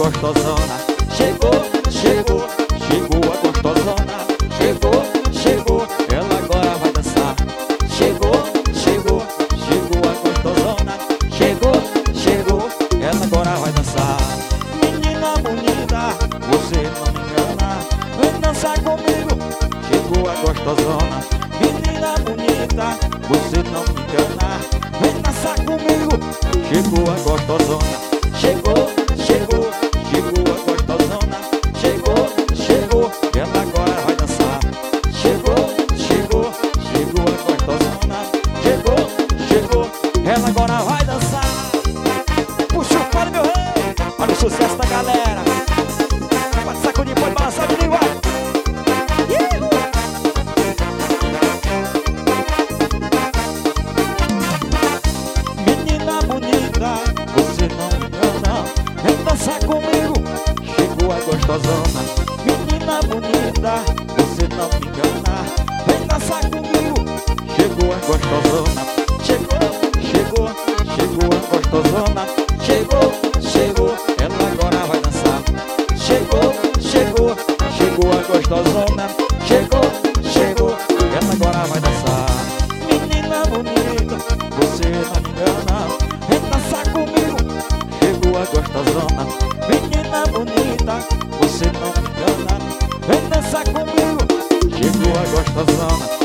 gostosona. Chegou, chegou, chegou a gostosona. Chegou, chegou, ela agora vai dançar. Chegou, chegou, chegou a gostosona. Chegou, chegou, ela agora vai dançar. Menina bonita, você não me engana, vem dançar comigo. Chegou a gostosona. Menina bonita, você não me engana, vem dançar comigo. Chegou a gostosona. Chegou, chegou, chegou a gostosona. Chegou, chegou, ela agora vai dançar. Chegou, chegou, chegou a gostosona. Chegou, chegou, ela agora vai dançar. Puxa o colo, meu rei, olha o sucesso da galera. Pode sacudir, pode balançar de língua. Menina bonita, você não me engana, vem dançar comigo. Chegou a gostosona. Menina bonita, você não me engana, vem dançar comigo. Chegou a gostosona. Chegou, chegou, chegou a gostosona. Chegou, chegou, ela agora vai dançar. Chegou, chegou, chegou a gostosona. Chegou, chegou, ela agora vai dançar. Menina bonita, você não me engana, vem dançar comigo. Chegou a gostosona. Menina bonita, você não me engana, vem dançar comigo. Chegou a gostosona.